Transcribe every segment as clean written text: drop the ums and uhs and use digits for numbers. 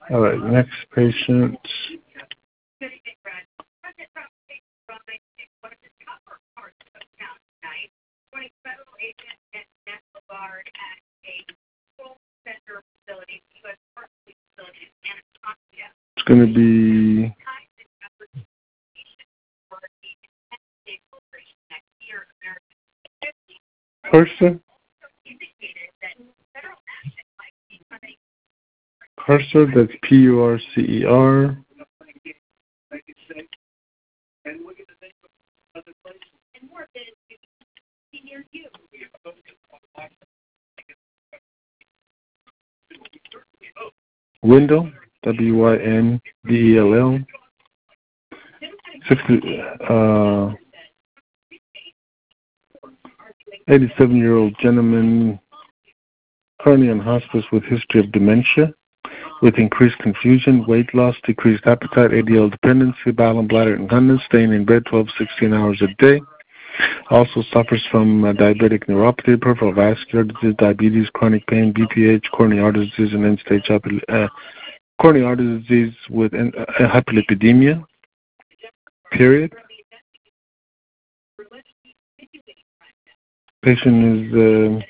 All right, next patient. It's going to be Cursor. Cursor, that's P-U-R-C-E-R. Windell, W-Y-N-D-E-L-L. 87-year-old gentleman currently on hospice with history of dementia, with increased confusion, weight loss, decreased appetite, ADL dependency, bowel and bladder incontinence, staying in bed 12, 16 hours a day. Also suffers from diabetic neuropathy, peripheral vascular disease, diabetes, chronic pain, BPH, coronary artery disease, and end-stage coronary artery disease with hyperlipidemia, period. Patient is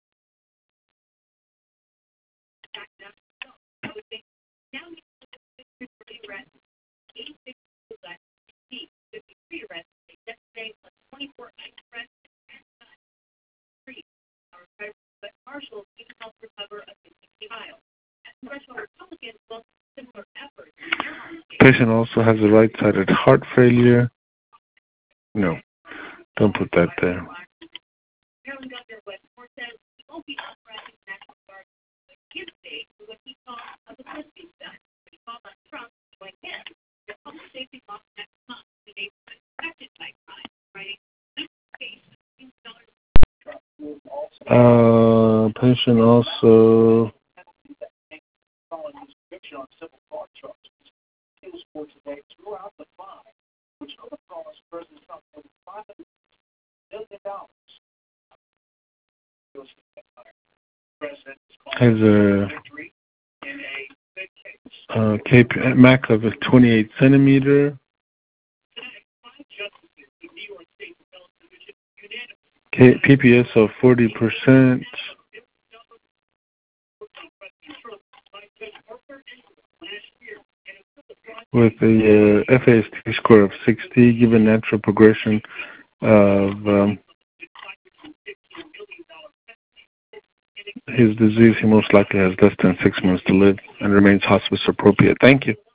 patient also has a right-sided heart failure. No, don't put that there. Patient also has a MAC of 28 centimeter. PPS of 40%. With a FAST score of 60, given natural progression of his disease, he most likely has less than 6 months to live and remains hospice appropriate. Thank you.